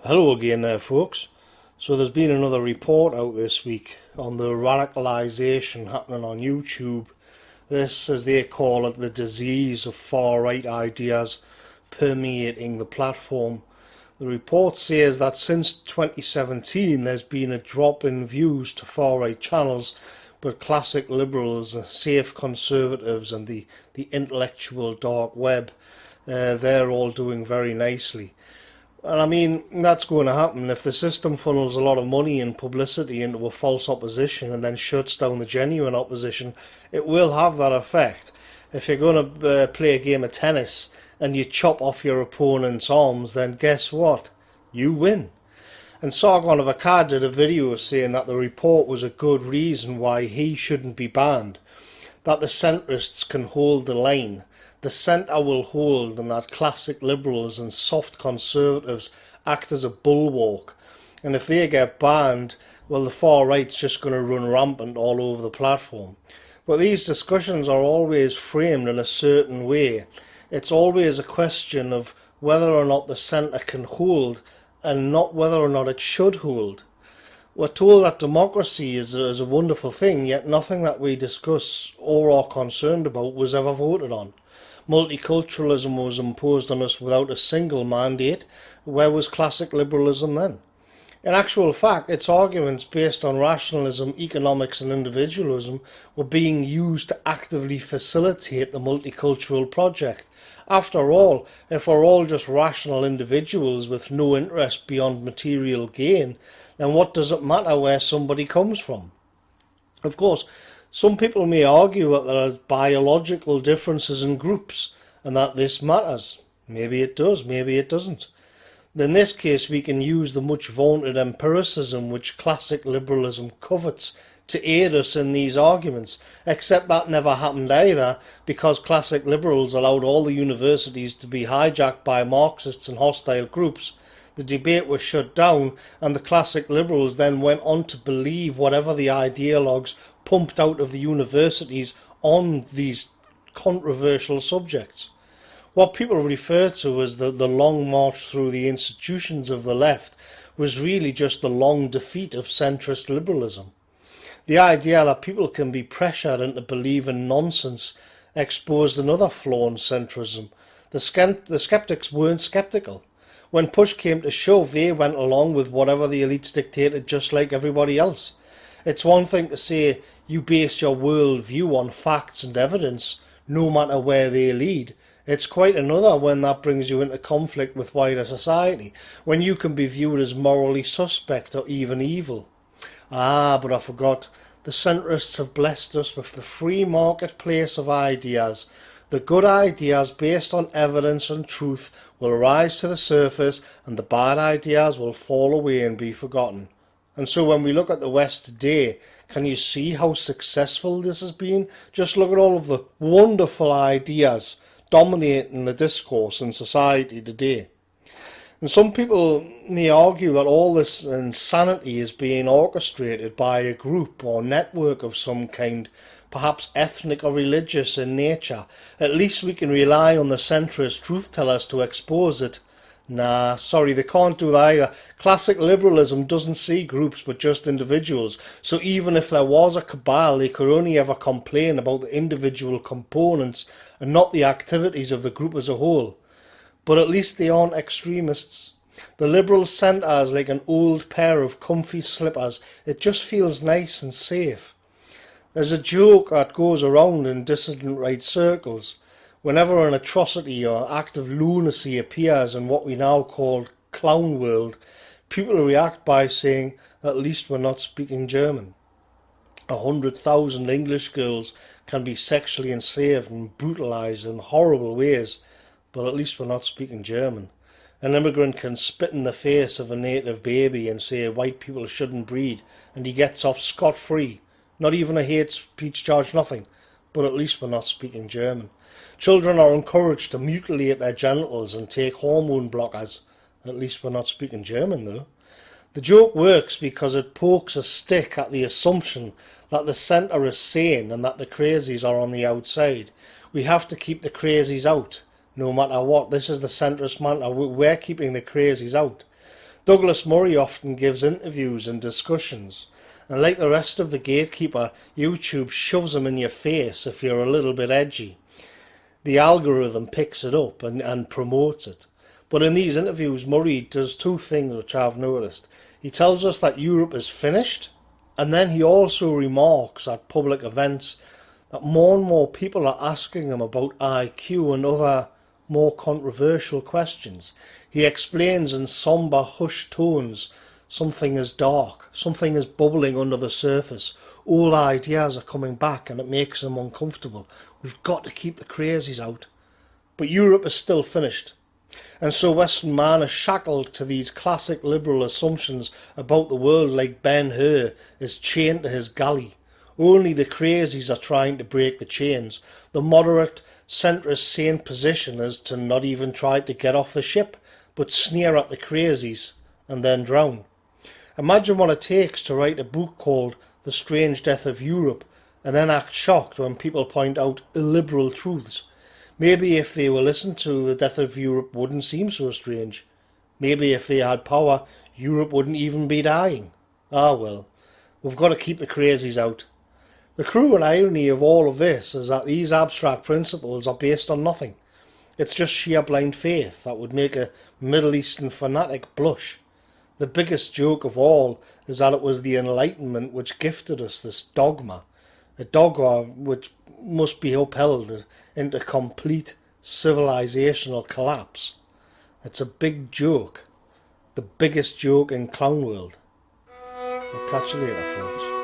Hello again there, folks. So there's been another report out this week on the radicalisation happening on YouTube. This, as they call it, the disease of far-right ideas permeating the platform. The report says that since 2017 there's been a drop in views to far-right channels, but classic liberals, safe conservatives and the intellectual dark web, they're all doing very nicely. And I mean, that's going to happen if the system funnels a lot of money and publicity into a false opposition and then shuts down the genuine opposition. It will have that effect. If you're going to play a game of tennis and you chop off your opponent's arms, then guess what? You win. And Sargon of Akkad did a video saying that the report was a good reason why he shouldn't be banned. That the centrists can hold the line. The centre will hold, and that classic liberals and soft conservatives act as a bulwark. And if they get banned, well, the far right's just going to run rampant all over the platform. But these discussions are always framed in a certain way. It's always a question of whether or not the centre can hold, and not whether or not it should hold. We're told that democracy is a wonderful thing, yet nothing that we discuss or are concerned about was ever voted on. Multiculturalism was imposed on us without a single mandate. Where was classic liberalism then? In actual fact, its arguments based on rationalism, economics and individualism were being used to actively facilitate the multicultural project. After all, if we're all just rational individuals with no interest beyond material gain, then what does it matter where somebody comes from? Of course, some people may argue that there are biological differences in groups and that this matters. Maybe it does, maybe it doesn't. In this case, we can use the much vaunted empiricism which classic liberalism covets to aid us in these arguments, except that never happened either, because classic liberals allowed all the universities to be hijacked by Marxists and hostile groups. The debate was shut down, and the classic liberals then went on to believe whatever the ideologues pumped out of the universities on these controversial subjects. What people refer to as the long march through the institutions of the left was really just the long defeat of centrist liberalism. The idea that people can be pressured into believing nonsense exposed another flaw in centrism. The skeptics weren't skeptical. When push came to shove, they went along with whatever the elites dictated, just like everybody else. It's one thing to say you base your worldview on facts and evidence, no matter where they lead. It's quite another when that brings you into conflict with wider society, when you can be viewed as morally suspect or even evil. But I forgot. The centrists have blessed us with the free marketplace of ideas. The good ideas based on evidence and truth will rise to the surface, and the bad ideas will fall away and be forgotten. And so when we look at the West today, can you see how successful this has been? Just look at all of the wonderful ideas dominating the discourse in society today. And some people may argue that all this insanity is being orchestrated by a group or network of some kind, perhaps ethnic or religious in nature. At least we can rely on the centrist truth tellers to expose it. Nah, sorry, they can't do that either. Classic liberalism doesn't see groups but just individuals, so even if there was a cabal, they could only ever complain about the individual components and not the activities of the group as a whole. But at least they aren't extremists. The liberal centre is like an old pair of comfy slippers. It just feels nice and safe. There's a joke that goes around in dissident right circles. Whenever an atrocity or act of lunacy appears in what we now call clown world, people react by saying, at least we're not speaking German. 100,000 English girls can be sexually enslaved and brutalised in horrible ways, but at least we're not speaking German. An immigrant can spit in the face of a native baby and say white people shouldn't breed, and he gets off scot-free. Not even a hate speech charge, nothing. But at least we're not speaking German. Children are encouraged to mutilate their genitals and take hormone blockers. At least we're not speaking German, though. The joke works because it pokes a stick at the assumption that the centre is sane and that the crazies are on the outside. We have to keep the crazies out, no matter what. This is the centrist mantra. We're keeping the crazies out. Douglas Murray often gives interviews and discussions, and like the rest of the gatekeeper, YouTube shoves them in your face if you're a little bit edgy. The algorithm picks it up and promotes it. But in these interviews, Murray does two things which I've noticed. He tells us that Europe is finished, and then he also remarks at public events that more and more people are asking him about IQ and other more controversial questions. He explains in sombre, hushed tones, something is dark, something is bubbling under the surface. Old ideas are coming back and it makes him uncomfortable. We've got to keep the crazies out. But Europe is still finished. And so Western man is shackled to these classic liberal assumptions about the world, like Ben-Hur is chained to his galley. Only the crazies are trying to break the chains. The moderate, centrist, sane position is to not even try to get off the ship, but sneer at the crazies and then drown. Imagine what it takes to write a book called The Strange Death of Europe and then act shocked when people point out illiberal truths. Maybe if they were listened to, the death of Europe wouldn't seem so strange. Maybe if they had power, Europe wouldn't even be dying. Ah well, we've got to keep the crazies out. The cruel irony of all of this is that these abstract principles are based on nothing. It's just sheer blind faith that would make a Middle Eastern fanatic blush. The biggest joke of all is that it was the Enlightenment which gifted us this dogma, a dogma which must be upheld into complete civilizational collapse. It's a big joke, the biggest joke in clown world. I'll catch you later, folks.